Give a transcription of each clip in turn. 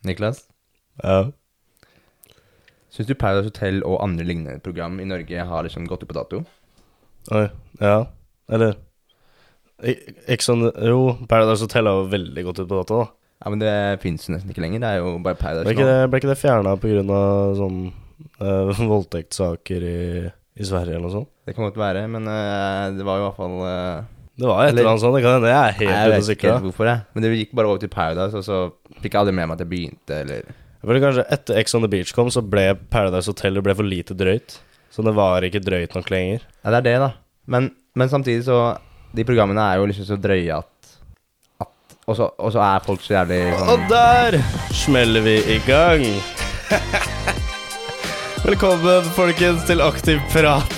Niklas, Ja. synes du Paradise Hotel og andre lignende program i Norge har liksom gått ut på dato? Oi, ja. Eller ikke sånn. Jo, Paradise Hotel har jo veldig godt ut på dato da. Ja, men det finnes jo nesten ikke lenger. Det er jo bare Paradise Ble ikke det fjernet på grunn av sånn voldtektssaker i Sverige eller noe sånt? Det kan godt være, men det var jo i hvert fall Det var et eller annet sånt, det kan hende. Jeg er jeg helt vet ikke usikker. helt hvorfor det. Men det gikk bare over til Paradise, og så fikk jeg aldri med meg at det begynte, eller... Jeg føler kanskje etter Ex on the Beach kom, så ble Paradise Hotel for lite drøyt. Så det var ikke drøyt nok lenger. Ja, det er det da. Men samtidig så, de programmene er jo liksom så drøye at og så er folk så jævlig sånn... Og der smeller vi i gang. Velkommen, folkens, til Aktiv Prat.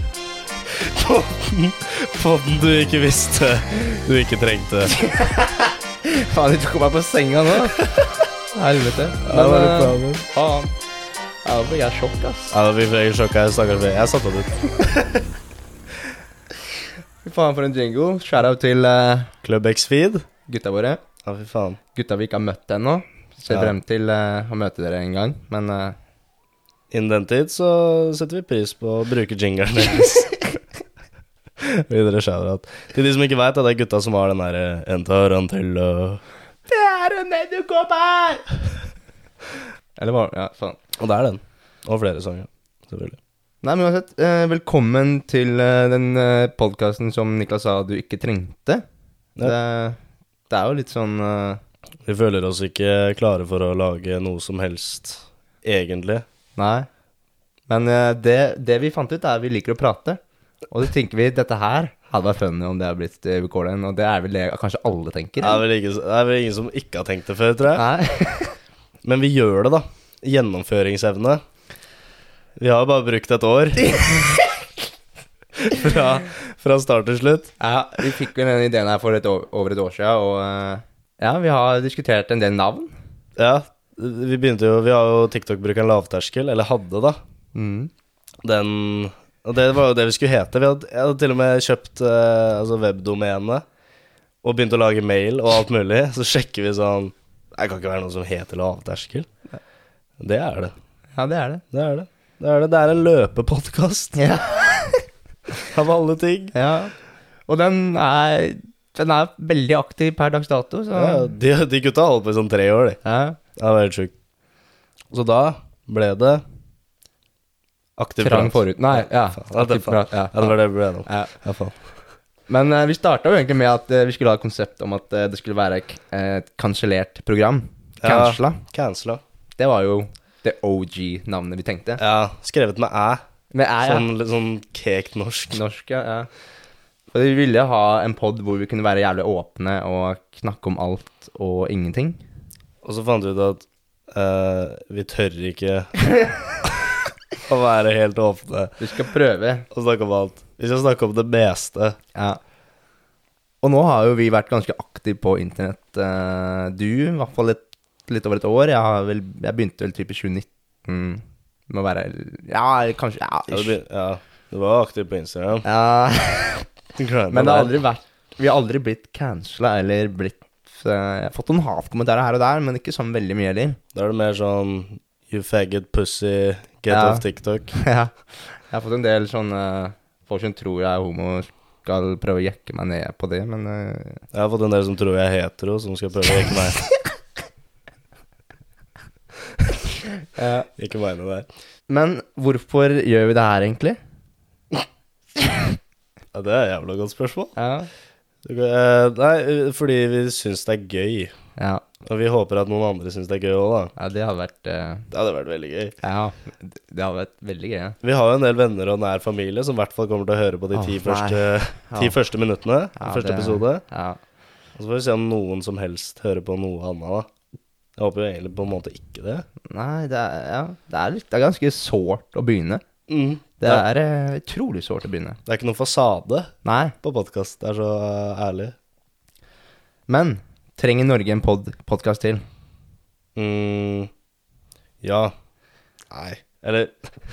Podden du ikke visste du ikke trengte. Faen, du tok meg på senga nå. Helvete. Ja, det var litt bra, men. Faen. Ja, da fikk jeg sjokk, ass. Ja, vi fikk sjokk her, stakkars vi. Jeg satt det ut. Fy faen for en jingle. Shoutout til Club X-Feed. gutta våre. Ja, fy faen. Gutta vi ikke har møtt ennå. Ser Ja. frem til å møte dere en gang. Men Innen den tid så setter vi pris på å bruke jingeren deres. Videre shoutout. Til de som ikke vet, det er gutta som har den der en tarantella. det er en edderkopp her! Eller hva? Ja, faen. Og det er den. Og flere sanger, selvfølgelig. Nei, men uansett, velkommen til den podcasten som Niklas sa du ikke trengte. Ja. Det er jo litt sånn Vi føler oss ikke klare for å lage noe som helst, egentlig. Nei. Men det vi fant ut er at vi liker å prate. Og så tenker vi, dette her hadde vært funny om det har blitt recordet. Og det er vel det kanskje alle tenker. Det er vel ingen som ikke har tenkt det før, tror jeg. Nei. Men vi gjør det da. Gjennomføringsevne. Vi har bare brukt et år. fra start til slutt. Ja, vi fikk jo den ideen her for over et år siden. Og ja, vi har diskutert en del navn. Ja, vi har jo TikTok-brukeren lavterskel, eller hadde da. Og det var jo det vi skulle hete. Jeg hadde til og med kjøpt webdomene og begynt å lage mail og alt mulig. Så sjekker vi sånn, det kan ikke være noe som heter lavterskel. Det er det. Ja, det er det. Det er en løpepodcast. Ja. Av alle ting. Ja. Og den er veldig aktiv per dags dato. Så. Ja, de gutta holdt på i sånn 3 år, de. Ja. Det var helt sjukt. Så da ble det Aktiv Trang prat. forut. Nei, ja. Aktiv prat. Ja, det var det det ble nå. Ja. Ja, faen. Men vi startet jo egentlig med at vi skulle ha et konsept om at det skulle være et kansellert program. Cancela. Cancela. Det var jo det OG-navnet vi tenkte. Ja, skrevet med æ. Med æ, ja. Litt sånn kekt norsk. Norsk, ja. For vi ville ha en podd hvor vi kunne være jævlig åpne og snakke om alt og ingenting. Og så fant vi ut at vi tør ikke å være helt åpne Vi skal prøve. og snakke om alt. Vi skal snakke om det meste. Ja. Og nå har jo vi vært ganske aktive på internett. Du, i hvert fall litt over et år. Jeg begynte vel typ i 2019 med å være... Ja, kanskje... Ja, Du var aktiv på Instagram. ja. Men det har aldri vært... Vi har aldri blitt cancela eller blitt... Jeg har fått noen hatkommentarer her og der, men ikke sånn veldig mye heller. Da er det mer sånn You faggot pussy, get Ja. off TikTok. Ja. Jeg har fått en del sånne folk som tror jeg er homo, skal prøve å jekke meg ned på det, men Jeg har fått en del som tror jeg er hetero, som skal prøve å jekke meg. Ikke meg noe der. Men hvorfor gjør vi det her egentlig? Ja, det er et jævla godt spørsmål. Ja. Nei, fordi vi synes det er gøy. Ja, Og vi håper at noen andre synes det er gøy også da. ja det hadde vært Det hadde vært veldig gøy. Ja, det hadde vært veldig gøy, ja. Vi har jo en del venner og nær familie som i hvert fall kommer til å høre på de Åh, 10 nei. første, Ja. 10 første minuttene. Ja, Første det- episode. Ja. Og så får vi se om noen som helst hører på noe annet da. Jeg håper jo egentlig på en måte ikke det. Nei, det er ganske sårt å begynne. Det er utrolig sårt å begynne. Det er ikke noen fasade Nei, på podcast, det er så ærlig. men trenger Norge en podcast til? Ja. Nei. Eller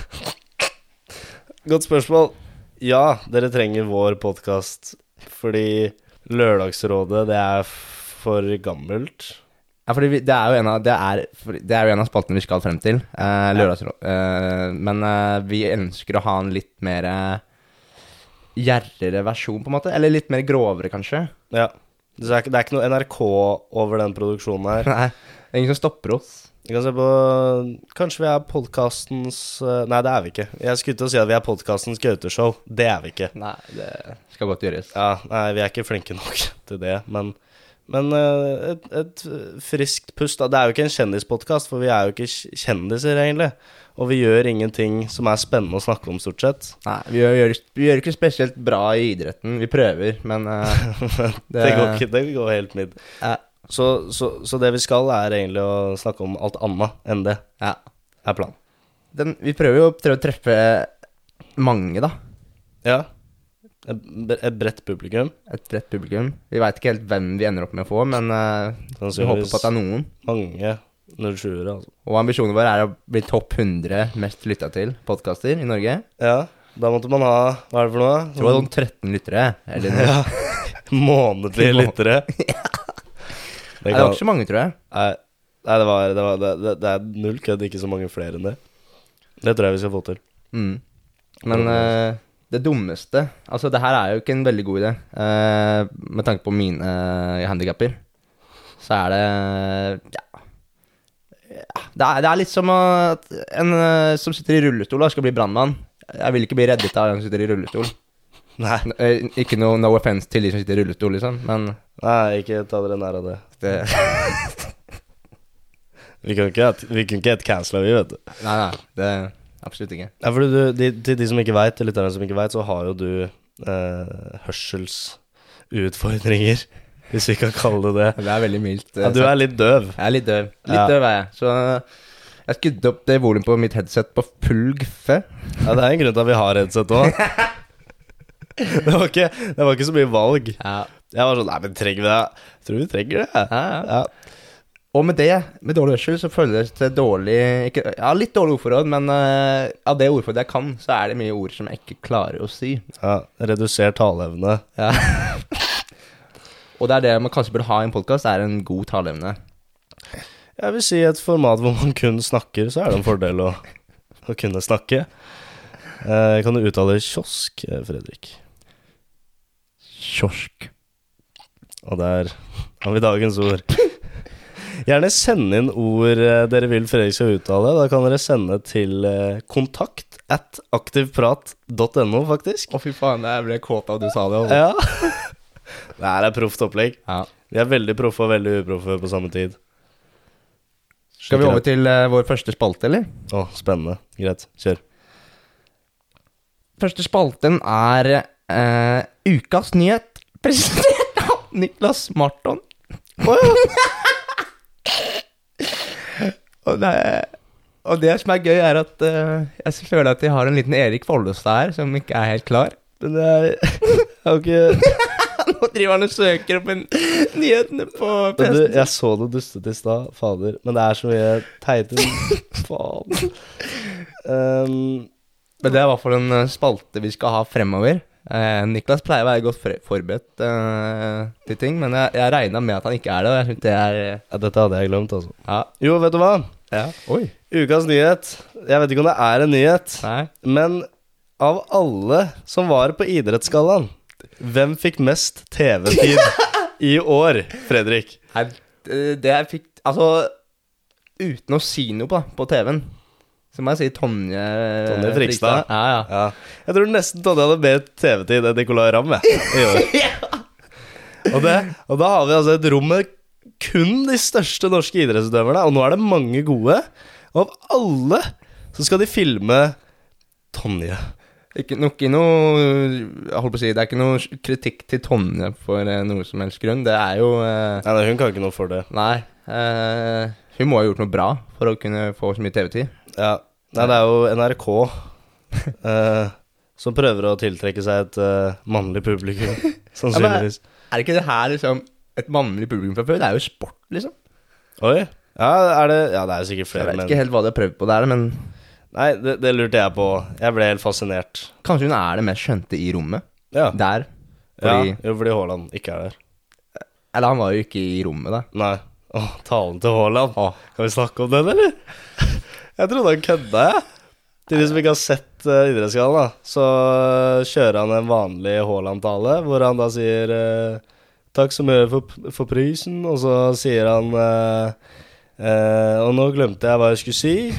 Godt spørsmål. Ja, dere trenger vår podcast fordi Lørdagsrådet, det er for gammelt. Ja, fordi det er jo det er jo en av spaltene vi skal frem til, men vi ønsker å ha en litt mer gjerrigere versjon, på en måte. Eller litt mer grovere, kanskje. Ja. Det er ikke noe NRK over den produksjonen her. Nei, det er ingen som stopper oss. Vi kan se på kanskje vi er podcastens nei, det er vi ikke. Jeg skulle til å si at vi er podcastens Gauteshow. Det er vi ikke. Nei, det skal godt gjøres. Ja, nei, vi er ikke flinke nok til det. Men et friskt pust da. Det er jo ikke en kjendispodcast, for vi er jo ikke kjendiser egentlig. Og vi gjør ingenting som er spennende å snakke om stort sett. Nei, vi gjør ikke spesielt bra i idretten. Vi prøver, men det går helt midd. Så det vi skal er egentlig å snakke om alt annet enn det. Ja. Er planen. Vi prøver jo å treffe mange, da. Ja. Et bredt publikum. Et bredt publikum. Vi vet ikke helt hvem vi ender opp med å få, men vi håper på at det er noen. Mange 07-ere, altså. Og ambisjonen vår er å bli topp 100 mest lyttet til podcaster i Norge. Ja, da måtte man ha, hva er det for noe? Jeg tror det var sånn 13 lyttere. Eller noe. Ja, månedlige lyttere. Det var ikke så mange, tror jeg. Nei, det er null kødd, ikke så mange flere enn det. Det tror jeg vi skal få til. Men det dummeste, altså det her er jo ikke en veldig god idé. Med tanke på mine handicapper, så er det, det er litt som at en som sitter i rullestol da, skal bli brandmann. Jeg vil ikke bli reddet av en som sitter i rullestol. Nei. Ikke no offense til de som sitter i rullestol, liksom, men nei, ikke ta dere nær av det. Vi kan ikke et cancela, vi, vet du. Nei, det absolutt ikke. Ja, for til de som ikke vet, til lytterne som ikke vet, så har jo du hørselsutfordringer, hvis vi kan kalle det det. Det er veldig mildt. Ja, du er litt døv. Jeg er litt døv. Døv er jeg. Så jeg skudde opp det volumet på mitt headset på full guffe. Ja, det er en grunn til at vi har headset også. Det var ikke så mye valg. Ja. Jeg var sånn, nei, men trenger vi det? Jeg tror vi trenger det. Ja. Og med dårlig hørsel så føles det dårlig, litt dårlig ordforråd, men av det ordforrådet jeg kan, så er det mye ord som jeg ikke klarer å si. Ja, redusert taleevne. Ja. Og det er det man kanskje burde ha i en podcast, er en god taleevne. Jeg vil si et format hvor man kun snakker, så er det en fordel å kunne snakke. Kan du uttale kiosk, Fredrik? Kiosk. Og der har vi dagens ord. Gjerne send inn ord dere vil Fredrik skal uttale. Da kan dere sende til kontakt@aktivprat.no, faktisk. Å fy faen, jeg ble kåt av du sa det. Ja. Det her er proft opplegg. Ja. Vi er veldig proffe og veldig uproffe på samme tid. Skal vi over til vår første spalte, eller? Å, spennende. Greit, kjør. Første spalten er ukas nyhet, presentert av Niklas Marton. Og det som er gøy er at jeg føler at jeg har en liten Erik Follestad her, som ikke er helt klar. Men det er ikke... Nå driver han og søker opp en nyhetene på presten. Jeg så det dustet i stad, fader. Men det er så mye teite. Faen. Men det er i hvert fall en spalte vi skal ha fremover. Niklas pleier å være godt forberedt til ting, men jeg regnet med at han ikke er det, og jeg synes det er... Ja, dette hadde jeg glemt, altså. Ja. Jo, vet du hva? Ja. Oi. Ukas nyhet. Jeg vet ikke om det er en nyhet. Nei. Men av alle som var på idrettsgallaen, hvem fikk mest TV-tid i år, Fredrik? Nei, det jeg fikk... Altså, uten å si noe på TV-en, så må jeg si Tonje Frikstad. Ja. Jeg tror nesten Tonje hadde mer TV-tid enn Nicolai Ramm i år. Ja. Og da har vi altså et rom med kun de største norske idrettsutøverne, og nå er det mange gode. Og av alle så skal de filme Tonje. Jeg holdt på å si, det er ikke noe kritikk til Tonje for noe som helst grunn. Det er jo Nei, hun kan ikke noe for det. Nei, hun må ha gjort noe bra for å kunne få så mye TV-tid. Ja, nei, det er jo NRK som prøver å tiltrekke seg et mannlig publikum, sannsynligvis. Ja, er ikke det her liksom et mannlig publikum fra før? Det er jo sport, liksom. Oi, ja, det er sikkert flere, jeg vet ikke helt hva de har prøvd på der, men... Nei, det lurte jeg på. Jeg ble helt fascinert. Kanskje hun er det mest skjønte i rommet? Ja. Der. Fordi Haaland ikke er der. Eller han var jo ikke i rommet da. Nei, Talen til Haaland. Kan vi snakke om den, eller? Jeg trodde han kødda, jeg. Til de som ikke har sett idrettsgallen, da, så kjører han en vanlig Haaland-tale, hvor han da sier takk så mye for prisen, og så sier han og nå glemte jeg hva jeg skulle si,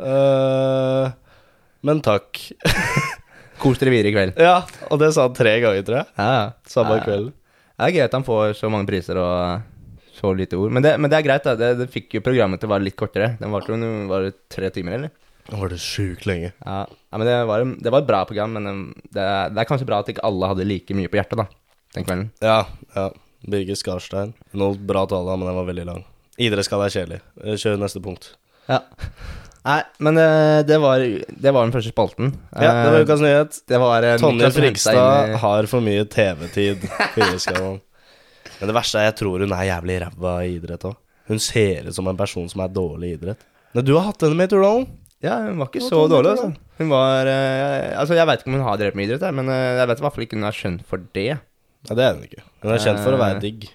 men takk. Kos dere videre i kveld. Ja, og det sa han 3 ganger, tror jeg. Ja. Samme kveld. Det gøy at han får så mange priser og så lite ord. Men det er greit, da. Det fikk jo programmet til å være litt kortere. Den var det 3 timer, eller? Da var det sykt lenge. Ja, men det var et bra program, men det er kanskje bra at ikke alle hadde like mye på hjertet, da, den kvelden. Ja. Birgit Skarstein. Noe bra tale, men den var veldig lang. Idrettsskall er kjedelig. Kjør neste punkt. Ja. Nei, men det var den første spalten. Ja, det var ukas nyhet. Det var Tonje Frigstad har for mye TV-tid på idrettsgallen. Men det verste er, jeg tror hun er jævlig ræva i idrett også. Hun ser ut som en person som er dårlig i idrett. Men du har hatt henne med i Tordalen? Ja, hun var ikke så dårlig, altså. Hun var, jeg vet ikke om hun har drevet med idrett, men jeg vet i hvert fall ikke hun er skjønt for det. Ja, det er hun ikke. Hun er kjent for å være digg.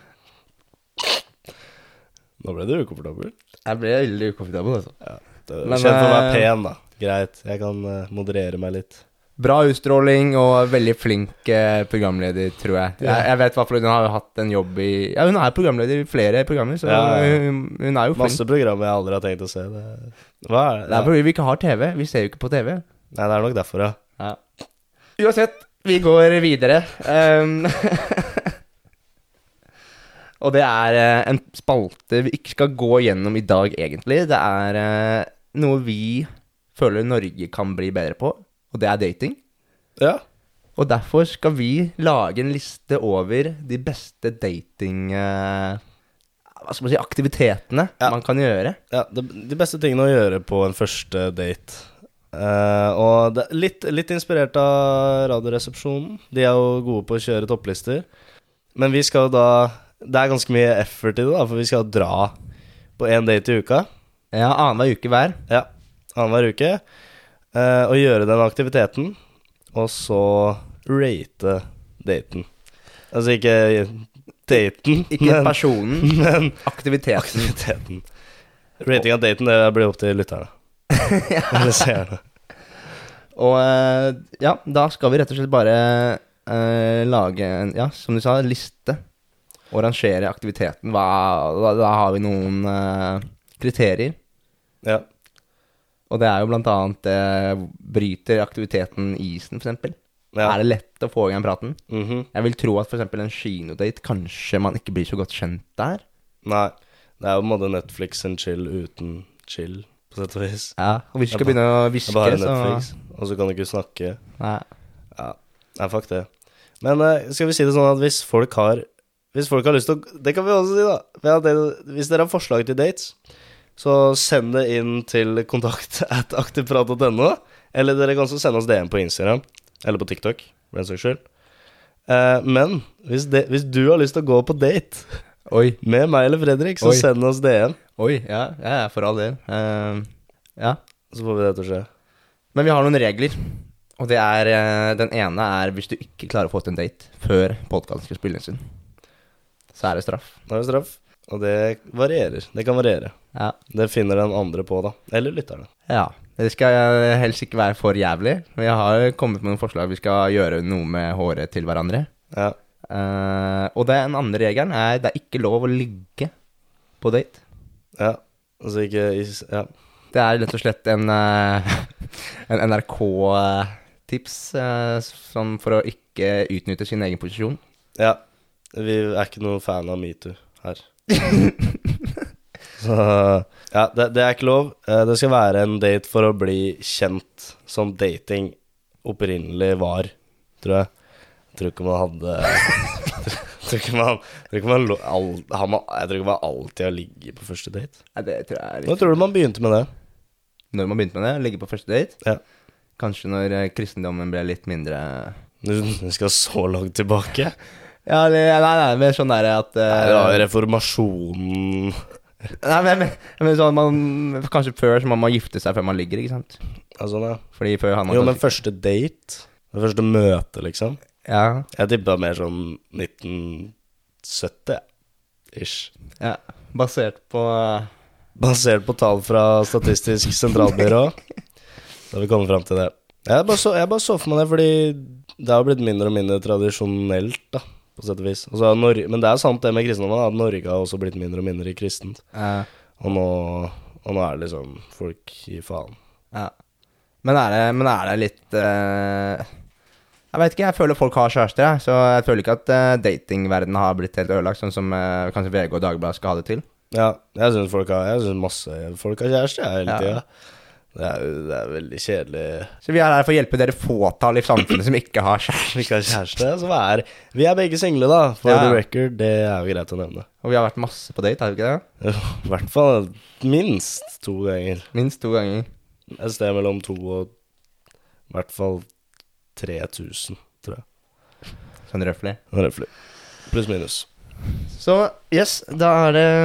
Nå ble du ukomfortabel. Jeg ble veldig ukomfortabel, altså. Ja, kjent for å være pen, da. Greit, jeg kan moderere meg litt. Bra utstråling og veldig flink programleder, tror jeg. Jeg vet i hvert fall hun har hatt en jobb i... Ja, hun er programleder i flere programmer, så hun er jo flink. Masse programmer jeg aldri har tenkt å se. Hva er det? Det er fordi vi ikke har TV. Vi ser jo ikke på TV. Nei, det er nok derfor, ja. Uansett, vi går videre. Og det er en spalte vi ikke skal gå gjennom i dag, egentlig. Det er noe vi føler Norge kan bli bedre på. Og det er dating. Ja. Og derfor skal vi lage en liste over de beste dating... hva skal man si? Aktivitetene man kan gjøre. Ja, de beste tingene å gjøre på en første date. Og det er litt inspirert av Radioresepsjonen. De er jo gode på å kjøre topplister. Men vi skal da... Det er ganske mye effort i det, da, for vi skal dra på en date i uka. Ja, annenhver uke hver. Ja, annenhver uke. Og gjøre den aktiviteten, og så rate daten. Altså ikke daten, ikke personen, men aktiviteten. Rating av daten, det blir opp til lytterne. Eller seerne. Og ja, da skal vi rett og slett bare lage en, ja, som du sa, liste. Og rangere aktiviteten. Da har vi noen kriterier. Ja. Og det er jo blant annet bryter aktiviteten isen, for eksempel. Ja. Er det lett å få i gang praten? Jeg vil tro at for eksempel en kinodate, kanskje man ikke blir så godt kjent der. Nei, det er jo på en måte Netflix and chill uten chill, på sett og vis. Ja, og hvis du skal begynne å viske, bare Netflix, og så kan du ikke snakke. Nei. Ja, nei, fuck det. Men skal vi si det sånn at hvis folk har lyst til å... Det kan vi også si da. Hvis dere har forslag til dates, så send det inn til kontakt@aktivprat.no, eller dere kan også sende oss DM på Instagram, eller på TikTok, for den saks skyld. Men hvis du har lyst til å gå på date med meg eller Fredrik, så send oss DM. Ja, for all del. Ja. Så får vi det til å skje. Men vi har noen regler, og det er, den ene er hvis du ikke klarer å få til en date før podcasten skal spilles inn, så er det straff. Da er det straff. Og det varierer. Det kan variere. Ja. Det finner den andre på, da. Eller lytterne. Ja. Det skal helst ikke være for jævlig. Vi har kommet med noen forslag. Vi skal gjøre noe med håret til hverandre. Ja. Og den andre regelen er det er ikke lov å ligge på date. Ja. Altså ikke... Ja. Det er rett og slett en NRK-tips sånn for å ikke utnytte sin egen posisjon. Ja. Vi er ikke noen fan av MeToo her. Så, ja, det er ikke lov. Det skal være en date for å bli kjent, som dating opprinnelig var, tror jeg. Jeg tror ikke man hadde Jeg tror ikke man alltid har ligget på første date. Nei, det tror jeg Når tror du man begynte med det? Når man begynte med det? Ligge på første date? Ja. Kanskje når kristendommen ble litt mindre... Du skal så langt tilbake? Ja, nei, men sånn der at ja, reformasjonen. Nei, men sånn kanskje før så man må gifte seg før man ligger, ikke sant? Ja, sånn, ja. Fordi før han... Jo, men første date, det første møte, liksom. Ja. Jeg tippet mer sånn 1970-ish. Ja. Basert på Basert på tall fra Statistisk sentralbyrå. Da har vi kommet frem til det. Jeg bare så for meg det, fordi det har blitt mindre og mindre tradisjonelt, da, på sett og vis. Altså, men det er sant det med kristendommen, at Norge har også blitt mindre og mindre kristent. Og nå er det liksom folk i faen. Ja. Men er det litt jeg vet ikke, jeg føler folk har kjærester, jeg. Så jeg føler ikke at datingverdenen har blitt helt ødelagt, sånn som kanskje VG og Dagbladet skal ha det til. Ja, jeg synes masse folk har kjærester hele tiden. Det er veldig kjedelig. Så vi er her for å hjelpe dere fåtall i samfunnet som ikke har kjæreste. Vi ikke har kjæreste, så vi er begge single da, for the record, det er jo greit å nevne. Og vi har vært masse på date, har vi ikke det? I hvert fall minst 2 ganger. Minst 2 ganger. Et sted mellom 2 og i hvert fall 3000, tror jeg. Sånn røffelig. Pluss minus. Så, yes, da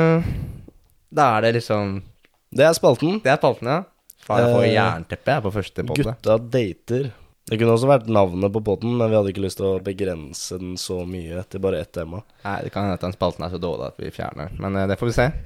er det liksom... Det er spalten. Det er spalten, ja. Faen, jeg får jernteppe på første podden. Gutta dater. Det kunne også vært navnet på podden, men vi hadde ikke lyst til å begrense den så mye til bare ett tema. Nei, det kan hende at den spalten er så dårlig at vi fjerner. Men det får vi se.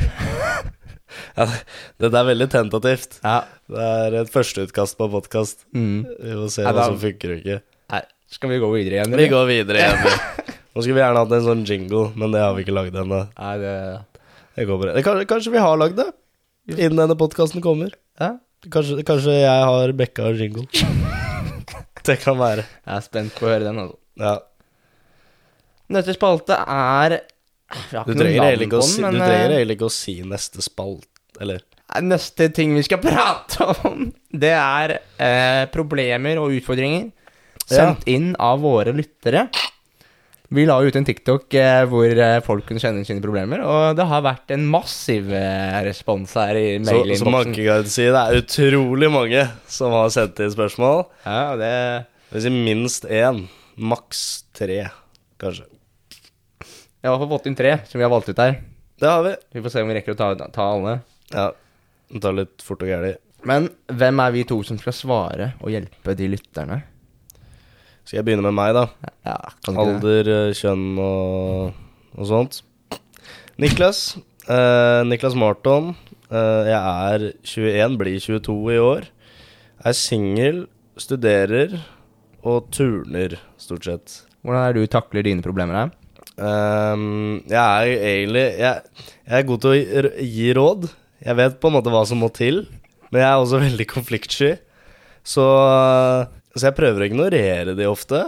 Ja, det er veldig tentativt. Ja. Det er et førsteutkast på podcast. Vi må se hva som funker og ikke. Nei, skal vi gå videre igjen? Vi går videre igjen. Nå skulle vi gjerne hatt en sånn jingle, men det har vi ikke laget ennå. Nei, det går bra. Kanskje vi har laget det innen denne podcasten kommer. Ja. Kanskje jeg har bekka jingle. Det kan være. Jeg er spent på å høre den, altså. Ja. Neste spalte er... Du trenger egentlig ikke å si neste spalt, eller? Neste ting vi skal prate om, det er problemer og utfordringer sendt inn av våre lyttere. Vi la ut en TikTok hvor folk kunne kjenne sine problemer, og det har vært en massiv respons her i mailinnboksen. Så man kan si det er utrolig mange som har sendt inn spørsmål. Ja, det vil si minst 1, maks 3, kanskje. Jeg har fått inn 3 som vi har valgt ut her. Det har vi. Vi får se om vi rekker å ta alle. Ja, det tar litt fort og gærlig. Men hvem er vi to som skal svare og hjelpe de lytterne? Skal jeg begynne med meg da? Ja, alder, kjønn og sånt. Niklas Marton. Jeg er 21, blir 22 i år. Er single, studerer og turner, stort sett. Hvordan er du takler dine problemer her? Jeg er god til å gi råd. Jeg vet på en måte hva som må til, men jeg er også veldig konfliktsky. Så jeg prøver å ignorere de ofte.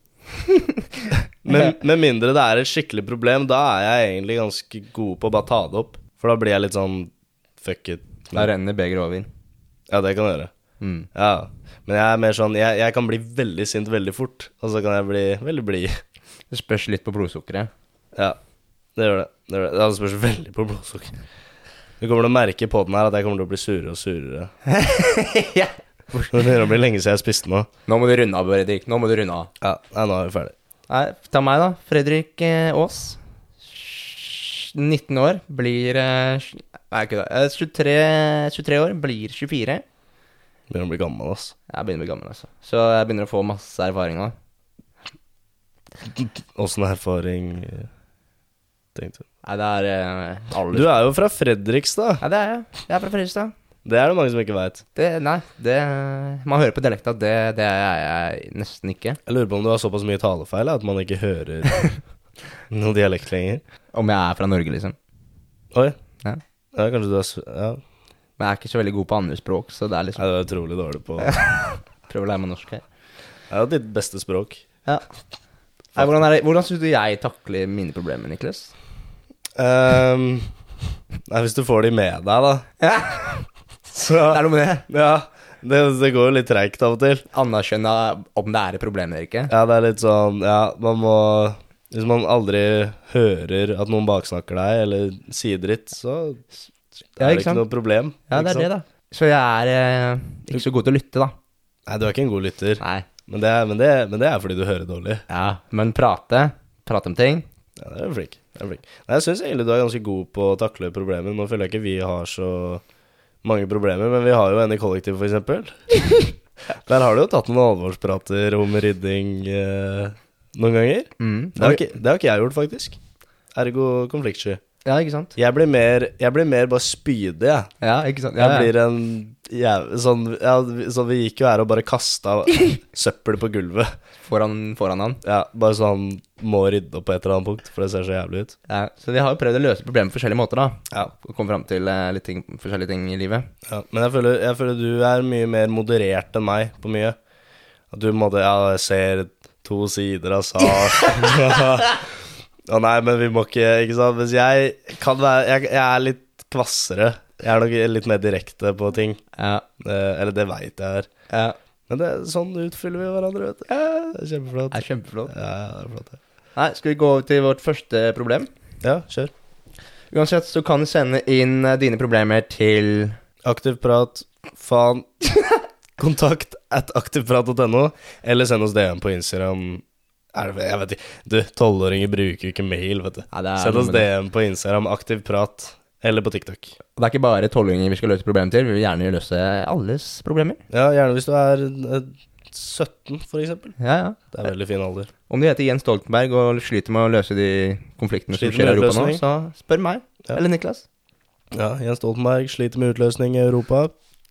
Men med mindre det er et skikkelig problem, da er jeg egentlig ganske god på å bare ta det opp. For da blir jeg litt sånn, fuck it. Da renner begeret over. Ja, det kan jeg gjøre. Ja, men jeg er mer sånn, jeg kan bli veldig sint veldig fort, og så kan jeg bli veldig blid. Det spørs litt på blodsukkeret. Ja, det gjør det. Det spørs veldig på blodsukkeret. Du kommer til å merke på den her at jeg kommer til å bli surere og surere. Ja. Det blir lenge siden jeg spiste nå. Nå må du runde av, Fredrik. Nå må du runde av. Ja, nå er vi ferdig. Nei, ta meg da. Fredrik Aas. 19 år. Blir... Nei, ikke det. 23 år. Blir 24. Begynner å bli gammel, altså. Jeg begynner å bli gammel, altså. Så jeg begynner å få masse erfaring nå. Åssen erfaring tenkte du? Nei, det er alle. Du er jo fra Fredrikstad. Ja, det er jeg. Jeg er fra Fredrikstad. Det er det mange som ikke vet. Man hører på dialekta, det er jeg nesten ikke. Jeg lurer på om du har såpass mye talefeil at man ikke hører noe dialekt lenger. Om jeg er fra Norge, liksom. Oi. Ja. Ja, kanskje du er... Ja. Men jeg er ikke så veldig god på andre språk, så det er liksom... Ja, du er utrolig dårlig på... Prøver å lære meg norsk her. Det er jo ditt beste språk. Ja. Nei, hvordan synes du jeg takler mine problemer, Niklas? Nei, hvis du får de med deg, da. Ja. Så, det er noe med det. Ja, det går jo litt tregt av og til. Anerkjenne om det er et problem eller ikke. Ja, det er litt sånn, ja, man må... Hvis man aldri hører at noen baksnakker deg, eller sier dritt, så er det ikke noe problem. Ja, det er det da. Så jeg er ikke så god til å lytte da. Nei, du er ikke en god lytter. Nei. Men det er fordi du hører dårlig. Ja, men prate om ting. Ja, det er flink. Nei, jeg synes egentlig du er ganske god på å takle problemer. Nå føler jeg ikke vi har så mange problemer, men vi har jo en i kollektiv for eksempel. Der har du jo tatt noen alvorsprater om rydding noen ganger. Det har ikke jeg gjort faktisk. Ergo konfliktsky. Ja, ikke sant? Jeg blir mer bare spydig, jeg. Ja, ikke sant? Jeg blir en sånn, så vi gikk jo her og bare kastet søppel på gulvet. Foran han. Ja, bare sånn, må rydde opp på et eller annet punkt, for det ser så jævlig ut. Ja, så vi har jo prøvd å løse problemet på forskjellige måter da. Ja. Og komme frem til forskjellige ting i livet. Ja, men jeg føler du er mye mer moderert enn meg på mye. At du måtte, jeg ser 2 sider av sak. Å nei, men vi må ikke sant? Hvis jeg er litt kvassere. Jeg er nok litt mer direkte på ting. Ja. Eller det vet jeg er. Ja. Men sånn utfyller vi hverandre, vet du. Ja, det er kjempeflott. Det er kjempeflott. Ja, det er flott. Nei, skal vi gå over til vårt første problem? Ja, kjør. Uansett så kan du sende inn dine problemer til Aktivprat, faen. Kontakt @aktivprat.no. Eller send oss DM på Instagram. Jeg vet ikke. Du, 12-åringer bruker jo ikke mail, vet du. Ja, Send oss DM på Instagram, aktivprat, eller på TikTok. Det er ikke bare 12-åringer vi skal løse problemet til. Vi vil gjerne løse alles problemer. Ja, gjerne hvis du er 17, for eksempel. Ja. Det er veldig fin alder. Om du heter Jens Stoltenberg og sliter med å løse de konfliktene som skjer i Europa nå, så spør meg, eller Niklas. Ja, Jens Stoltenberg sliter med utløsning i Europa.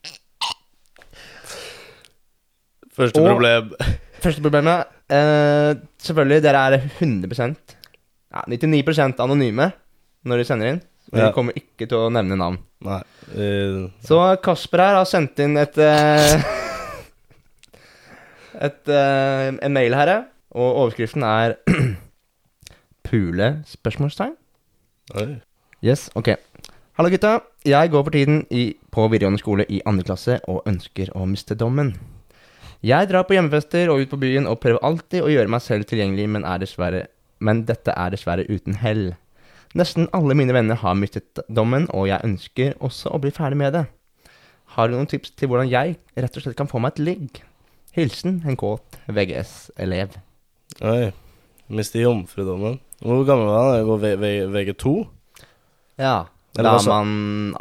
Første problemet, selvfølgelig, dere er 100%, 99% anonyme når de sender inn. Men vi kommer ikke til å nevne navn. Nei. Så Kasper her har sendt inn en mail her, og overskriften er Pule spørsmålstegn. Oi. Yes, ok. Hallo gutta, jeg går for tiden på videregående skole i 2. klasse og ønsker å miste dommen. Jeg drar på hjemmefester og ut på byen og prøver alltid å gjøre meg selv tilgjengelig, men dette er dessverre uten hell. Nesten alle mine venner har mistet dommen, og jeg ønsker også å bli ferdig med det. Har du noen tips til hvordan jeg rett og slett kan få meg et ligg? Hilsen en kåt VGS-elev. Oi, mistet jomfrudommen. Hvor gammel var han? Går VG2? Ja, da er man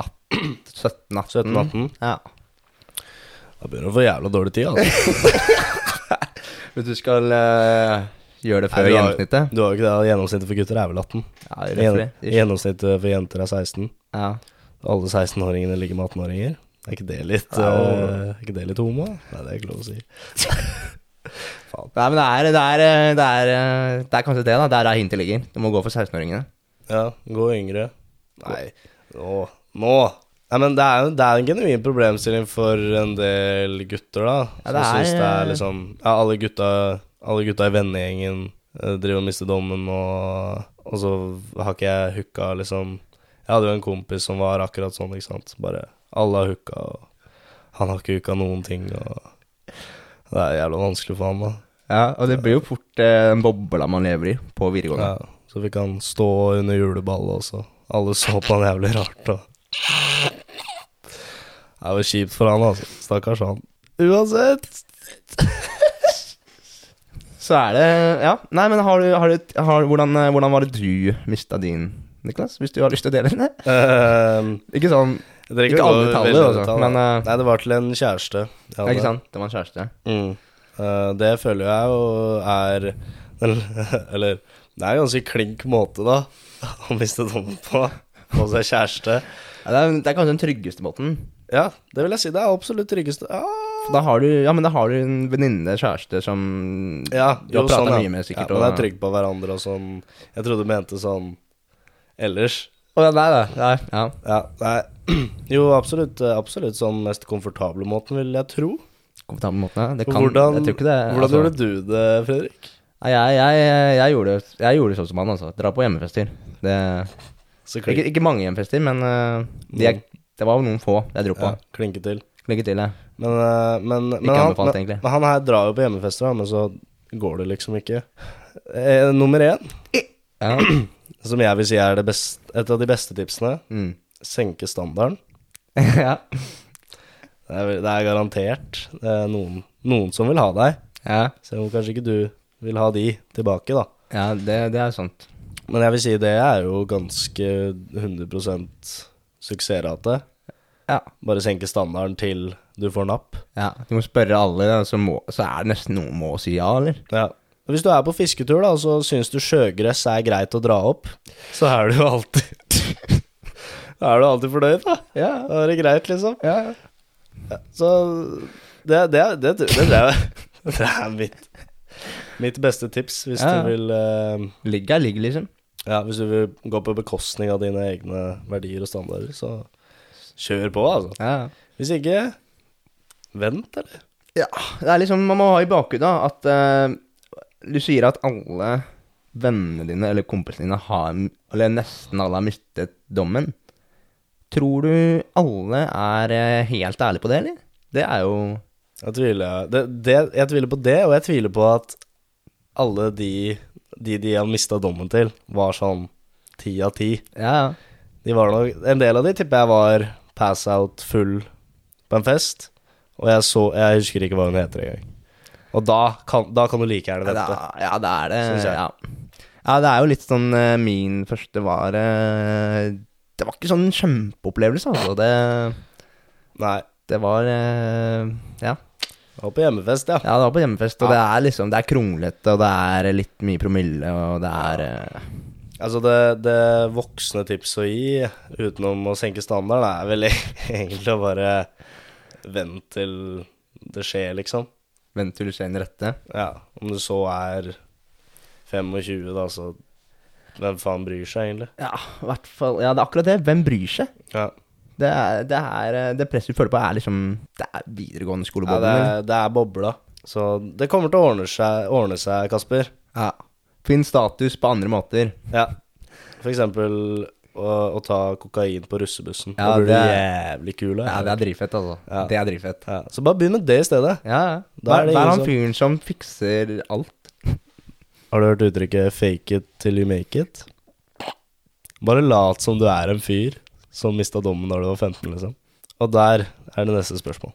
17-18. Ja. Da begynner du å få jævla dårlig tid, altså. Hvis du skal gjøre det før gjennomsnittet. Du har jo ikke det, gjennomsnittet for gutter er vel 18. Ja, gjennomsnittet for jenter er 16. Ja. Alle 16-åringene ligger med 18-åringer. Er ikke det litt homo? Nei, det er ikke lov å si. Faen. Nei, men det er kanskje det da, der er hintet ligger. Du må gå for 16-åringene. Ja, gå yngre. Nei, nå. Nei, men det er en genuin problemstilling for en del gutter da. Ja, som synes det er liksom, ja, alle gutta i vennegjengen driver og mister dommen, og så har ikke jeg hooka liksom. Jeg hadde jo en kompis som var akkurat sånn, ikke sant. Bare alle har hooka, og han har ikke hooka noen ting, og det er jævlig vanskelig for han da. Ja, og det blir jo fort en bobla man lever i på videregående. Ja, så vi kan stå under juleballet også. Alle så på han jævlig rart, og det var kjipt for han, altså. Stakkars han. Uansett. Så er det, ja. Nei, men hvordan var det du mistet din, Niklas? Hvis du har lyst til å dele den? Ikke sånn, ikke alle detaljer, altså. Men, nei, det var til en kjæreste. Ikke sant? Det var en kjæreste. Det føler jeg jo eller, det er en ganske klink måte da, å miste dommen på seg kjæreste. Ja, det er kanskje den tryggeste måten. Ja, det vil jeg si, det er absolutt tryggeste. Da har du en venninne, kjæreste som du har pratet mye med sikkert. Ja, men det er trygg på hverandre og sånn. Jeg trodde du mente sånn ellers. Nei. Jo, absolutt sånn mest komfortable måten, vil jeg tro. Komfortable måten, det kan, jeg tror ikke det. Hvordan gjorde du det, Fredrik? Nei, jeg gjorde det sånn som han, altså. Dra på hjemmefester. Ikke mange hjemmefester, men det var jo noen få jeg dro på. Ja, klinke til, ja. Men han her drar jo på hjemmefester, men så går det liksom ikke. Nummer 1, ja. Som jeg vil si er et av de beste tipsene, senke standarden. Ja. Det er garantert noen som vil ha deg. Ja. Selv om kanskje ikke du vil ha de tilbake da. Ja, det er sant. Men jeg vil si det er jo ganske 100% suksessrate. Ja. Bare senke standarden til du får napp. Ja, du må spørre alle, så er det nesten noen må si ja, eller? Ja. Hvis du er på fisketur da, så synes du sjøgress er greit å dra opp, så er det jo alltid Da er du alltid fornøyd, da. Ja, Da er det greit, liksom. ja. Så det tror jeg det er mitt beste tips hvis Ja. du vil Ligg er ligg, liksom. Ja, hvis du vil gå på bekostning av dine egne verdier og standarder, så kjør på, altså. Ja. Hvis ikke, vent, eller? Ja, det er liksom, man må ha i bakhodet da, at du sier at alle vennene dine eller kompisene dine har, eller nesten alle har mistet dommen. Tror du alle er helt ærlige på det, eller? Det er jo... Jeg tviler på det, og jeg tviler på at alle de har mistet dommen til, var sånn 10 av 10. Ja, De var nok, en del av de tipper jeg var pass-out full på en fest, og jeg husker ikke hva hun heter engang. Og da kan du like gjerne vente. ja, det er det. Synes jeg. Ja, det er jo litt sånn, min første var... det var ikke sånn en kjempeopplevelse, altså. Nei, Det var... ja. jeg var på hjemmefest, ja. Ja, det var på hjemmefest, og det er liksom, det er kronglete, og det er litt mye promille, og det er... Altså det voksne tips å gi, utenom å senke standard, er vel egentlig å bare vente til det skjer, liksom. Vent til du ser den rette. Ja, om det så er 25 da, så hvem faen bryr seg egentlig? Ja, i hvert fall. Ja, det er akkurat det. Hvem bryr seg? Ja, Det presset du føler på er liksom, det er videregående ja skoleboblen. det er bobla. Så det kommer til å ordne seg, Kasper. Ja. Finn status på andre måter. Ja, for eksempel å ta kokain på russebussen. Ja, det blir det- jævlig kul. Ja, det er dritfett, altså. Ja. Det er dritfett. Ja, så bare begynn med det i stedet. Ja, ja. Da er det Hva er ingen han som- fyren som fikser alt? Har du hørt uttrykket 'fake it till you make it'? Bare lat som du er en fyr som mistet dommen da du var 15, liksom. Og der er det neste spørsmål.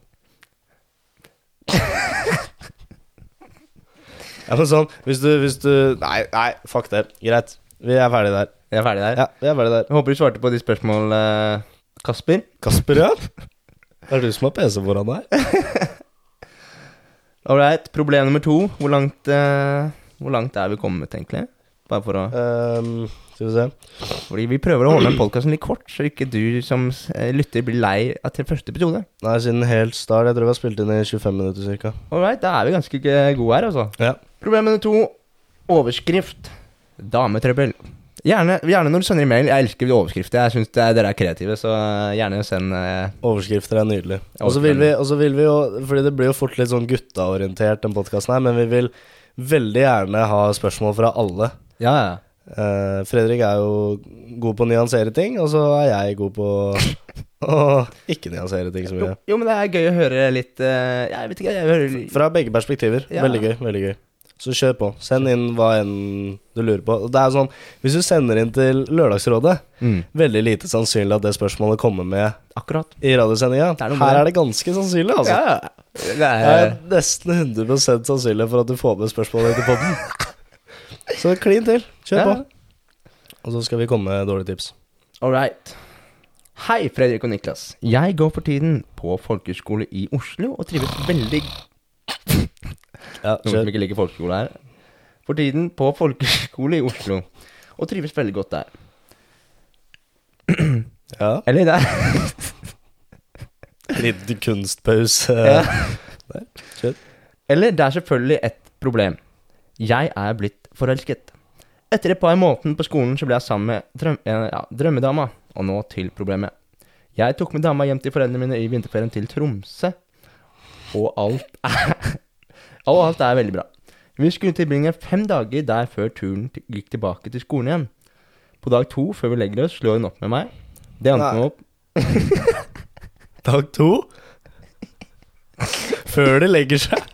Ja, men sånn, hvis du Nei, fuck det. Greit. Vi er ferdige der. Jeg er ferdig der. Ja, vi er ferdige der. Jeg håper du svarte på de spørsmål, Kasper. Kasper, ja? Er det du som har PC foran deg? Alright, problem nummer 2. Hvor langt er vi kommet, egentlig? Bare for å... Skal vi se. Fordi vi prøver å holde den podcasten litt kort, så ikke du som lytter blir lei til første episode. Nei, siden helt start. Jeg tror vi har spilt inn i 25 minutter cirka. Alright, da er vi ganske gode her, altså. Ja. Problem nummer 2. Overskrift. Dametrøbbel. Gjerne når du sender e-mail. Jeg elsker overskrifter. Jeg synes dere er kreative, så gjerne send... Overskrifter er nydelig. Og så vil vi jo, fordi det blir jo fort litt sånn guttaorientert den podcasten her, men vi vil veldig gjerne ha spørsmål fra alle. Ja, ja. Fredrik er jo god på å nyansere ting, og så er jeg god på å ikke nyansere ting så mye. Jo, men det er gøy å høre litt... jeg vet ikke, jeg hører... Fra begge perspektiver. Ja. Veldig gøy, veldig gøy. Så kjør på. Send inn hva enn du lurer på. Det er sånn, hvis du sender inn til Lørdagsrådet, veldig lite sannsynlig at det spørsmålet kommer med Akkurat. i radiosendinga. Her er det ganske sannsynlig, altså. Ja, ja. Det Det er nesten 100% sannsynlig for at du får med spørsmålet til podden. Så klin til. Kjør på. Og så skal vi komme med dårlige tips. Alright. Hei, Fredrik og Niklas. Jeg går for tiden på folkeskole i Oslo og trives veldig... Ja, Noen som ikke liker folkeskole her. For tiden på folkeskole i Oslo og trives veldig godt der. Ja. Eller der. Litt kunstpause. Ja. Der. Kjør. Eller det er selvfølgelig et problem. Jeg er blitt forelsket. Etter et par måneder på skolen så ble jeg sammen med drømmedama, og nå til problemet. Jeg tok med dama hjem til foreldrene mine i vinterferien til Tromsø, og alt er veldig bra. Vi skulle tilbringe 5 dager der før turen gikk tilbake til skolen igjen. På dag 2, før vi legger oss, slår hun opp med meg. Det endte meg opp. Dag 2? Før de legger seg.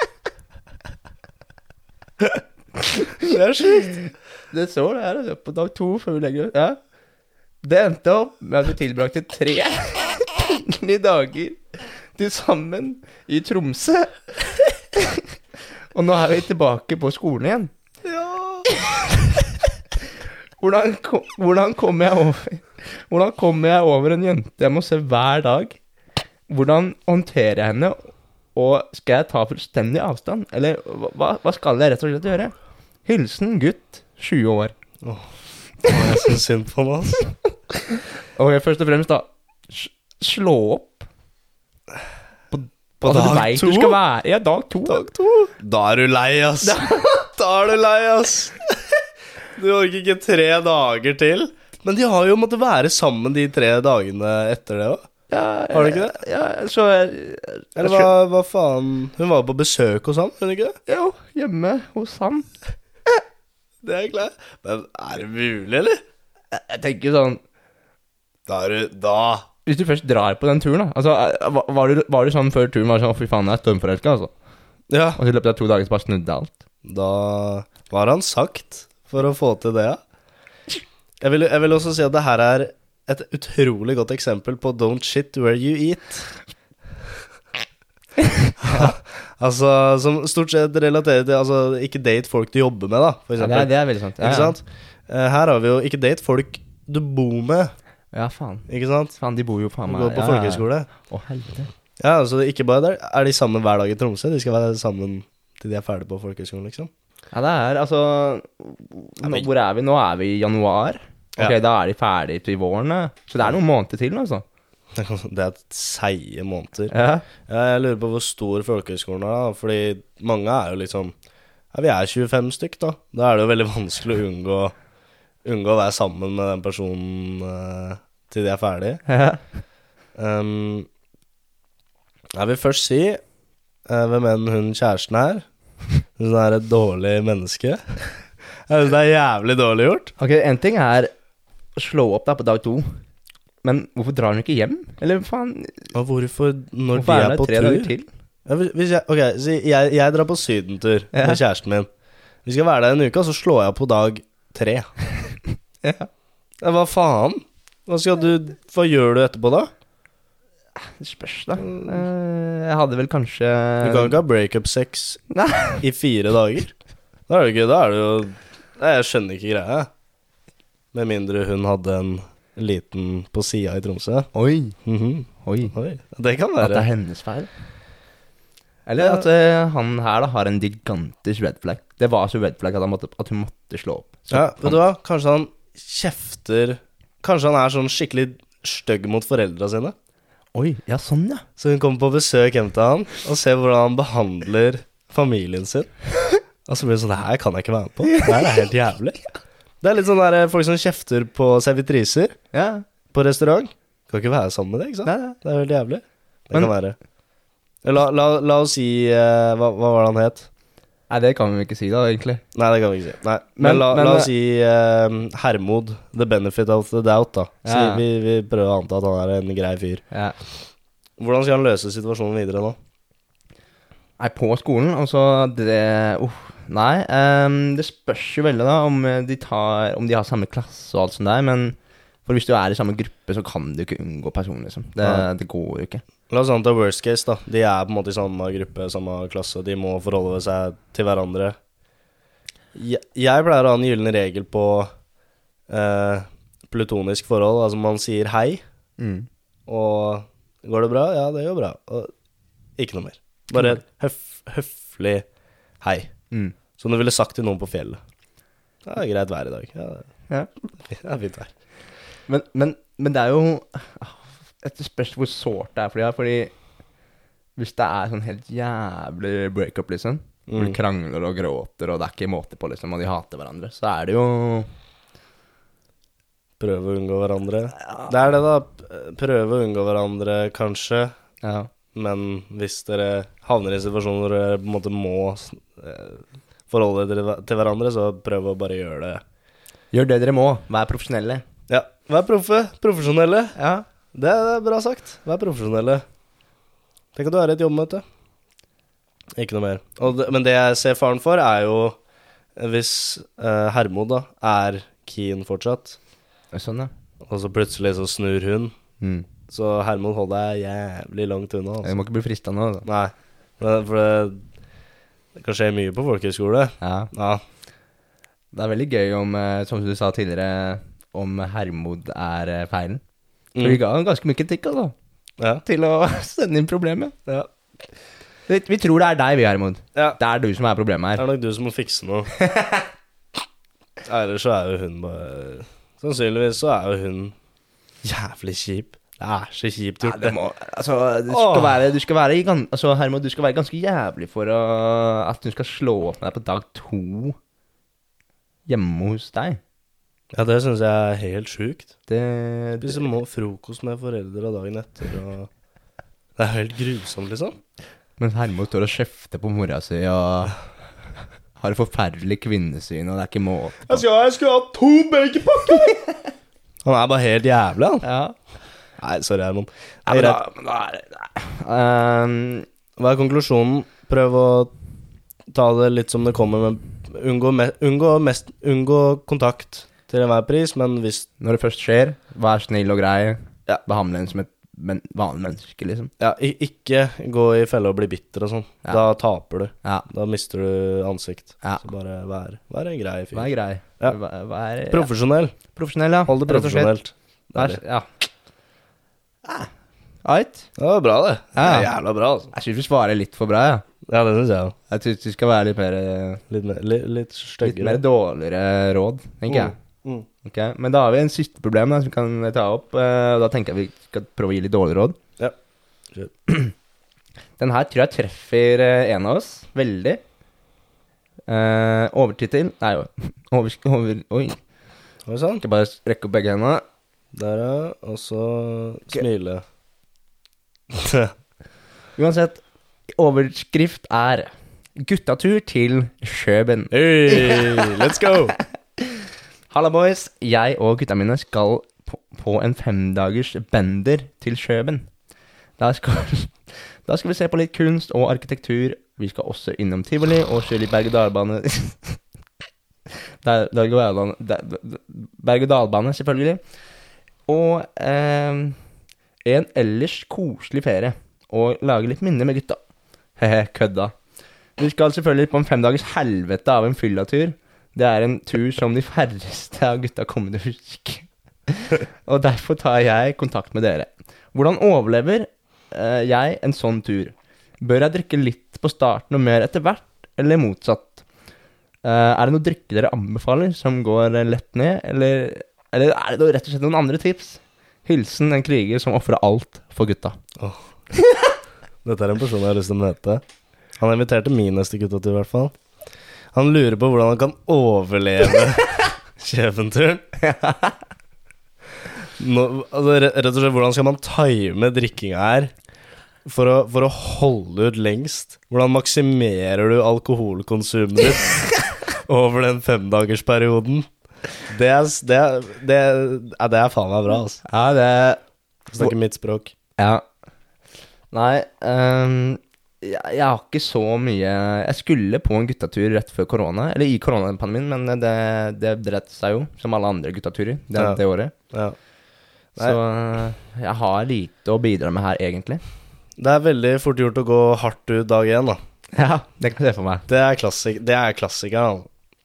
Det er sjukt. Det står det her, altså, på dag 2, før vi legger oss. Ja. Det endte opp med at vi tilbrakte 3 dager til sammen i Tromsø. Og nå er vi tilbake på skolen igjen. Ja. Hvordan kommer jeg over en jente jeg må se hver dag? Hvordan håndterer jeg henne? Og skal jeg ta fullstendig avstand? Eller hva skal jeg rett og slett gjøre? Hilsen gutt, 20 år. Jeg synes synd på meg, altså. Ok, først og fremst da, slå opp På altså, dag du vet 2? Du skal være, ja, dag 2. Da er du lei, ass. Da er du lei, ass. Du orker ikke 3 dager til. Men de har jo måttet være sammen de 3 dagene etter det også. Ja, Har du ikke det? Ja, så Eller hva faen? Hun var på besøk hos han, hun ikke det? Jo, hjemme hos han. Det er klart. Men er det mulig, eller? Jeg tenker sånn, Da hvis du først drar på den turen da, altså, var du sånn før turen, var det sånn, fy faen, jeg er stormforelsket, altså. Ja, Og så i løpet av 2 dager så bare snudde alt. da var han sagt for å få til det, ja. Jeg vil også si at det her er et utrolig godt eksempel på don't shit where you eat. Altså, som stort sett relaterer til, altså, ikke date folk du jobber med da, for Ja, eksempel. det er veldig sant. Ikke sant? Her har vi jo ikke date folk du bor med, Ja, faen. ikke sant? Faen, de bor jo faen Du meg. går på folkehøyskole. Å, helvete. Ja, altså ikke bare der, er de sammen hver dag i Tromsø, de skal være sammen til de er ferdige på folkehøyskolen, liksom. Ja, det er, altså, hvor er vi? Nå er vi i januar. Ok, Ja. da er de ferdige til våren, da. Så det er noen måneder til, altså. Det er et seie måneder. Ja. Ja, jeg lurer på hvor stor folkehøyskolen er da, fordi mange er jo liksom, ja, vi er 25 stykk da. Da er det jo veldig vanskelig å unngå å være sammen med den personen til de er ferdige. Ja. Jeg vil først si hvem enn hun kjæresten er. Hun er et dårlig menneske. Jeg synes det er jævlig dårlig gjort. Ok, en ting er å slå opp da på dag 2. Men hvorfor drar hun ikke hjem? Eller faen, Og hvorfor når hvorfor de er er det på 3 dager tur? til? Ja, hvis jeg, ok, så jeg drar på sydentur Ja. med kjæresten min. Vi skal være der en uke, og så slår jeg på dag 3. Ja. Ja, hva faen? Hva gjør du etterpå da? Det spørs da. Jeg hadde vel kanskje... Du kan ikke ha breakup-sex Nei. i 4 dager. Da er det ikke, da er det jo... Nei, jeg skjønner ikke greia. Med mindre hun hadde en liten på siden i Tromsø. Oi, Mhm. oi. Oi, det kan At det være. er hennes feil. Eller at han her da har en gigantisk red flag. Det var så red flag at, at hun måtte slå opp. Så Ja, vet du hva? Kanskje han kjefter... Kanskje han er sånn skikkelig stygg mot foreldra sine. Oi, ja sånn ja. Så hun kommer på besøk hjem til han og ser hvordan han behandler familien sin. Og så blir det sånn, det her kan jeg ikke være med på. Det her er helt jævlig. Det er litt sånn der folk som kjefter på servitriser Ja, på restaurant. Kan ikke være sammen med det, ikke sant? nei. Det er helt jævlig. Det Men- kan være. La oss si, hva var det han het? Nei, det kan vi ikke si da, egentlig. Nei, det kan vi ikke si. Nei. Men, Men- la men- oss si Hermod, the benefit of the doubt da. Så Ja. vi prøver å anta at han er en grei fyr. Ja. Hvordan skal han løse situasjonen videre nå? Nei, på skolen, altså det... Nei, det spørs jo veldig da om de har samme klasse og alt sånt der, men for hvis du er i samme gruppe, så kan du ikke unngå personen, liksom. Det går jo ikke. La oss anta worst case da. De er på en måte i samme gruppe, samme klasse. De må forholde seg til hverandre. Jeg pleier å ha en gyllen regel på plutonisk forhold. Altså man sier hei, og går det bra? Ja, det går bra. Og ikke noe mer. Bare høflig hei. Som du ville sagt til noen på fjellet. Det er greit vær i dag. Ja, Ja. det er fint vær. Men det er jo... Det spørs hvor sårt det er for de her, fordi hvis det er sånn helt jævlig break-up, liksom, hvor de krangler og gråter, og det er ikke måte på, liksom, og de hater hverandre, så er det jo... Prøve å unngå hverandre. Det er det da. Prøve å unngå hverandre, kanskje. Ja. Men hvis dere havner i en situasjon hvor dere på en måte må forholde dere til hverandre, så prøv å bare gjøre det. Gjør det dere må. Vær profesjonelle. Ja, vær profesjonelle. Ja. Det er bra sagt. Vær profesjonelle. Tenk at du er i et jobbmøte. Ikke noe mer. Men det jeg ser faren for er jo hvis Hermod da er keen fortsatt, Sånn, ja. og så plutselig så snur hun, så Hermod holder deg jævlig langt unna, altså. Jeg må ikke bli fristet nå, da. Nei, for det kan skje mye på folkehøyskole. Ja. Ja. Det er veldig gøy om, som du sa tidligere, om Hermod er feilen. For vi ga ganske mye kritikk, altså, Ja. til å sende inn problemet. Ja. Vi tror det er deg, vi, Hermod. Ja. Det er du som er problemet Det her. er nok du som må fikse noe. Ellers så er jo hun bare... Sannsynligvis så er jo hun Jævlig kjip. Det er så kjipt gjort, det må, altså, Hermod, du skal være ganske jævlig for at du skal slå opp med deg på dag 2 hjemme hos deg. Ja, det synes jeg er helt sjukt. Det Spiser frokost med foreldre dagen etter, og det er helt grusomt, liksom. Men Hermod står og kjefter på mora si og har et forferdelig kvinnesyn, og det er ikke måte på. Jeg skal ha 2 baconpakker! Han er bare helt jævlig, han. Ja. Nei, sorry, Hermod. Ja, men da er det Hva er konklusjonen? Prøv å ta det litt som det kommer med Unngå kontakt til enhver pris, men hvis når det først skjer, vær snill og grei. Ja. Behandle en som et vanlig menneske, liksom. Ja, ikke gå i felle og bli bitter og sånn. Ja. Da taper du. Ja. Da mister du ansikt. Ja. Så bare vær en grei fyr. Vær grei. Ja. Vær Profesjonell. Profesjonell, ja. Hold det profesjonelt. Ja. Right. Det var bra, det. Ja. Det er jævla bra, altså. Jeg synes vi svarer litt for bra, ja. Ja, det synes jeg jo. Jeg synes vi skal være litt mer Litt styggere. litt mer dårligere råd, tenker jeg. Ok, men da har vi en siste problem da, som vi kan ta opp. Og da tenker jeg vi skal prøve å gi litt dårlig råd. Ja. Den her tror jeg treffer en av oss veldig. Overtittel. Nei, oi. Var det sånn? Skal bare rekke opp begge hendene. Der, ja. Og så smile. Uansett, overskrift er guttatur til Kjøben. Hey, let's go! Halla boys, jeg og gutta mine skal på en 5-dagers bender til Kjøben. Da skal vi se på litt kunst og arkitektur. Vi skal også innom Tivoli og kjøre litt berg-og-dalbane. Berg-og-dalbane, selvfølgelig. Og en ellers koselig ferie. Og lage litt minner med gutta. Hehe, kødda. Vi skal selvfølgelig på en 5-dagers helvete av en fyllatur. Det er en tur som de færreste av gutta kommer til å huske. Og derfor tar jeg kontakt med dere. Hvordan overlever jeg en sånn tur? Bør jeg drikke litt på starten og mer etter hvert, eller motsatt? Er det noe drikke dere anbefaler som går lett ned, eller er det da rett og slett noen andre tips? Hilsen en kriger som offrer alt for gutta. Dette er en person jeg har lyst til å møte. Han inviterte min neste guttatur i hvert fall. Han lurer på hvordan han kan overleve Kjøben-turen. Altså, rett og slett, hvordan skal man time drikkinga her for å holde ut lengst? Hvordan maksimerer du alkoholkonsumet ditt over den 5-dagersperioden? Det er faen meg bra, altså. Ja, det snakker mitt språk. Ja. Nei, jeg har ikke så mye. Jeg skulle på en guttatur rett før korona, eller i koronapandemien, men det dreit seg jo, som alle andre guttaturer det året. Ja. Så jeg har lite å bidra med her, egentlig. Det er veldig fort gjort å gå hardt ut dag 1, da. Ja, det kan jeg se for meg. Det er klassikeren.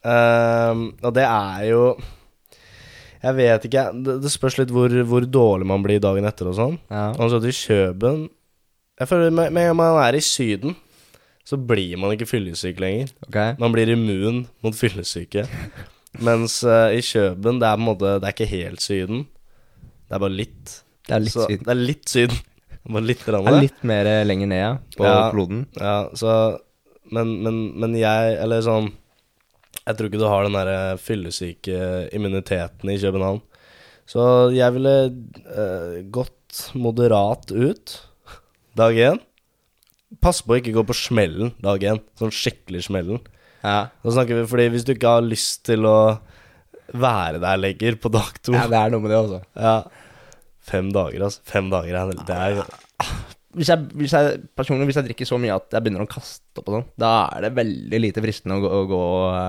Og det er jo, jeg vet ikke, det spørs litt hvor dårlig man blir dagen etter og sånn. Ja. Og så til Kjøben, jeg føler med en gang man er i Syden, så blir man ikke fyllesyk lenger. Okay. Man blir immun mot fyllesyke. Mens i Kjøben, det er på en måte, det er ikke helt Syden. Det er bare litt. Det er litt Syden. Det er litt Syden. Bare litt rande. Det er litt mer lenger ned, ja, på kloden. Ja, så, men jeg, eller sånn, jeg tror ikke du har den der fyllesyke immuniteten i København. Så jeg ville gått moderat ut dag 1. Pass på å ikke gå på smellen dag 1. Sånn skikkelig smellen. Ja. Da snakker vi, fordi hvis du ikke har lyst til å være der lenger på dag 2. Ja, det er noe med det også. Ja. 5 dager, altså. 5 dager, det er... Hvis jeg drikker så mye at jeg begynner å kaste opp og sånn, da er det veldig lite fristende å gå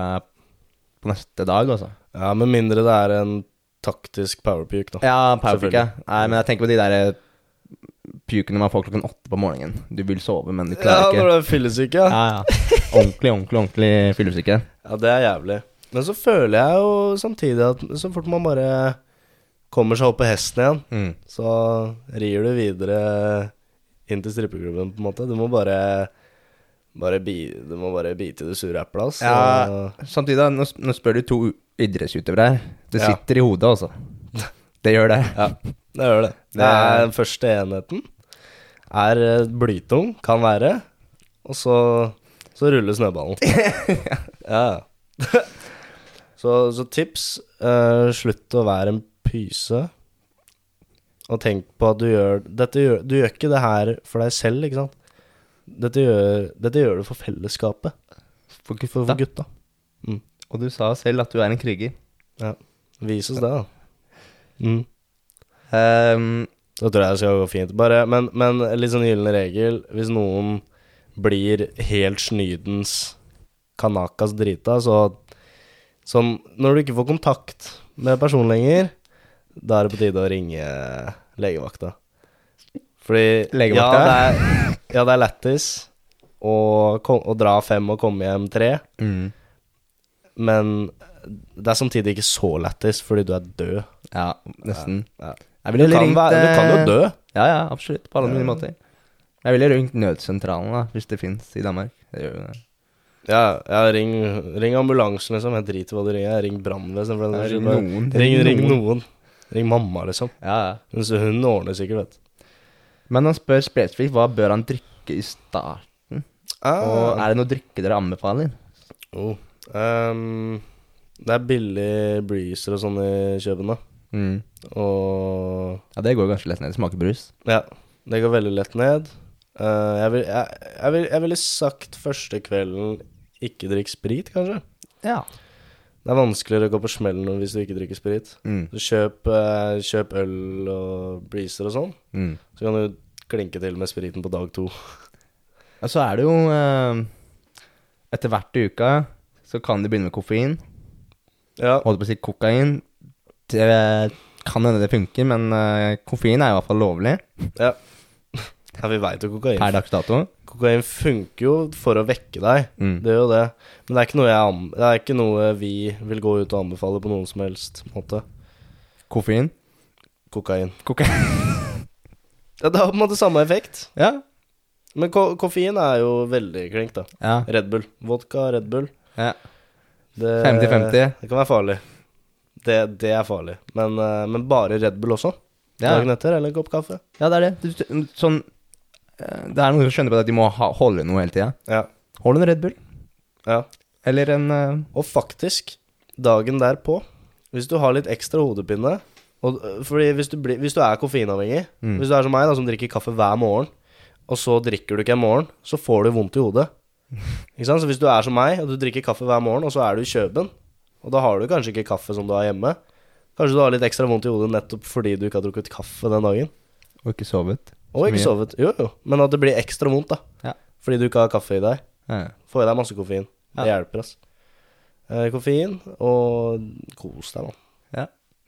på neste dag, altså. Ja, med mindre det er en taktisk powerpuke, da. Ja, powerpuke, ja. Nei, men jeg tenker på de der pukene man får klokken 8 på morgenen. Du vil sove, men du klarer ikke. Ja, når du er fyllesyke, ja. Ja. Ordentlig fyllesyke. Ja, det er jævlig. Men så føler jeg jo samtidig at så fort man bare kommer seg opp på hesten igjen, så rir du videre inn til strippeklubben, på en måte. Du må bare bite det sure eplet. Ja, samtidig, nå spør du 2 idrettsutøvere her. Det sitter i hodet, altså. Det gjør det. Ja. Det gjør det. Det er den første enheten. Er blytung, kan være. Og så ruller snøballen. Ja. Så tips, slutt å være en pyse. Og tenk på at du gjør ikke det her for deg selv, ikke sant? Dette gjør du for fellesskapet. For gutta. Mm. Og du sa selv at du er en kriger. Ja, vis oss det da. Mm. Da tror jeg det skal gå fint. Bare, men litt sånn gyllen regel, hvis noen blir helt snydens kanakas drita, sånn, når du ikke får kontakt med personen lenger, da er det på tide å ringe legevakta. Fordi Legevakta? Ja, det er lættis å dra 5 og komme hjem 3. Men det er samtidig ikke så lættis, fordi du er død. Ja, nesten. Ja. Du kan jo dø. Ja, absolutt, på alle mulige måter. Jeg ville ringt nødsentralen da, hvis det finnes i Danmark. Det gjør jo det. Ja, ring ambulansen liksom. Jeg driter hva du ringer. Ring brannvesen. Ring noen. Ring mamma liksom. Ja. Hun ordner sikkert, vet du. Men han spør spesifikt, hva bør han drikke i starten? Og er det noe drikke dere anbefaler? Det er billig breezer og sånn i kjøpen da. Og ja, det går ganske lett ned. Det smaker brus. Ja, det går veldig lett ned. Jeg ville sagt første kvelden ikke drikk sprit, kanskje. Ja. Det er vanskeligere å gå på smellen hvis du ikke drikker sprit. Så kjøp øl og breezer og sånn. Så kan du klinke til med spriten på dag 2. Ja, så er det jo etter hvert i uka så kan du begynne med koffein. Ja. Holdt på å si kokain. Det kan hende det funker, men koffein er i hvert fall lovlig. Ja. Ja, vi vet jo kokain. Per dags dato. Kokain funker jo for å vekke deg. Det er jo det. Men det er ikke noe vi vil gå ut og anbefale på noen som helst måte. Koffein? Kokain. Ja, det har på en måte samme effekt. Ja. Men koffein er jo veldig klink da. Ja. Red Bull. Vodka, Red Bull. Ja. 50-50. Det kan være farlig. Det er farlig. Men bare Red Bull også. Ja. Dagen etter, eller en kopp kaffe. Ja, det er det. Sånn, det er noen som skjønner på at de må holde noe hele tiden. Ja. Hold en Red Bull. Ja. Eller en... Og faktisk, dagen derpå, hvis du har litt ekstra hodepinne, fordi hvis du er koffeinavhengig, hvis du er som meg da, som drikker kaffe hver morgen, og så drikker du ikke en morgen, så får du vondt i hodet. Ikke sant? Så hvis du er som meg, og du drikker kaffe hver morgen, og så er du i Kjøben, og da har du kanskje ikke kaffe som du har hjemme, kanskje du har litt ekstra vondt i hodet nettopp fordi du ikke har drukket kaffe den dagen. Og ikke sovet. Jo. Men at det blir ekstra vondt da. Ja. Fordi du ikke har kaffe i deg. Ja. Få i deg masse koffein. Det hjelper, ass. Koffein, og kos deg, man. Ja.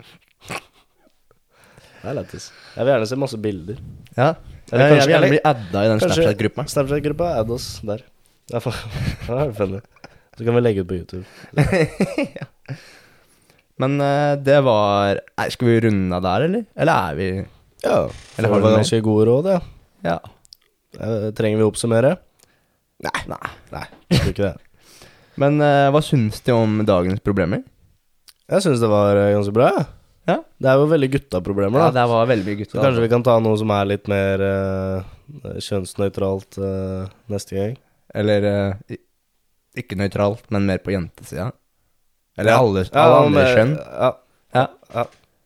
Det er lettis. Jeg vil gjerne se masse bilder. Ja. Jeg vil gjerne bli adda i den Snapchat-gruppa. Snapchat-gruppa, add oss der. Det er funny. Så kan vi legge ut på YouTube. Ja. Men det var... Nei, skal vi runde av der, eller? Eller er vi... Ja, det var ganske gode råd, ja. Trenger vi å oppsummere? Nei, jeg tror ikke det. Men hva synes du om dagens problemer? Jeg synes det var ganske bra, ja. Det er jo veldig gutta-problemer da. Ja, det var veldig gutta. Så kanskje vi kan ta noe som er litt mer kjønnsnøytralt neste gang. Eller ikke nøytralt, men mer på jentesida. Eller alle andre skjønn. Ja.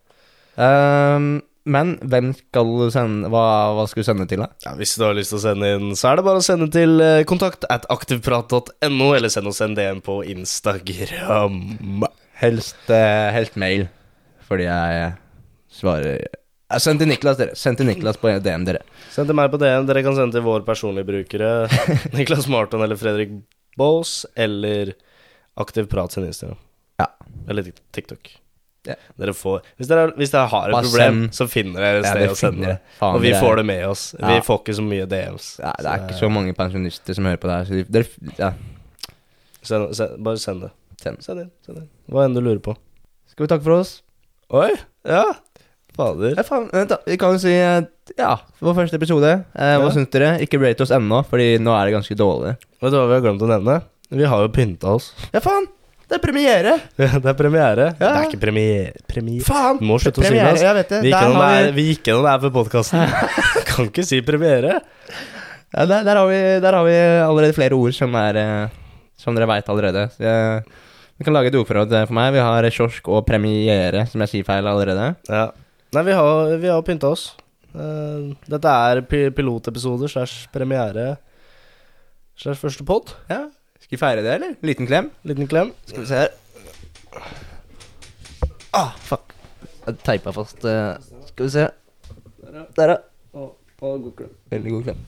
Men hvem skal du sende? Hva skal du sende til da? Ja, hvis du har lyst til å sende inn, så er det bare å sende til kontakt@aktivprat.no, eller send oss en DM på Instagram. Helst mail, fordi jeg svarer. Send til Niklas, dere. Send til Niklas på DM, dere. Send til meg på DM. Dere kan sende til vår personlige brukere, Niklas Marton eller Fredrik Bås, eller Aktivprat sin Instagram. Ja. Eller TikTok. Yeah. Dere får, hvis dere har et problem, så finner dere et sted å sende det. Og vi får det med oss. Vi får ikke så mye DMs. Ja, det er ikke så mange pensjonister som hører på det her, så bare send det. Send inn. Hva enn du lurer på. Skal vi takke for oss? Oi, ja. Fader. Vent da, vi kan jo si vår første episode. Hva synes dere? Ikke rate oss ennå, fordi nå er det ganske dårlig. Vet du hva vi har glemt å nevne? Vi har jo pyntet oss. Ja, faen! Det er premiere! Det er premiere. Ja. Det er ikke premiere. Faen! Du må slutte å si det, Premiere, altså. jeg vet det. Vi gikk Der gjennom har det vi gikk gjennom det her på podcasten. Kan ikke si premiere. Ja, der har vi allerede flere ord som er som dere vet allerede. Så vi kan lage et ordforråd for meg. Vi har kiosk og premiere, som jeg sier feil allerede. Ja. Nei, vi har pynta oss. Dette er pilotepisoder / premiere / første podd. Ja. Skal vi feire det, eller? Liten klem? Liten klem. Skal vi se her. Fuck. Jeg teipa fast. Skal vi se. Der, ja. God klem. Veldig god klem.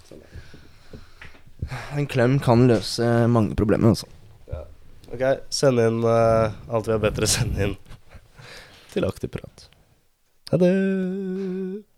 En klem kan løse mange problemer, altså. Ja. Ok, send inn alt vi har bedt dere sende inn til Aktiv Prat. Ha det.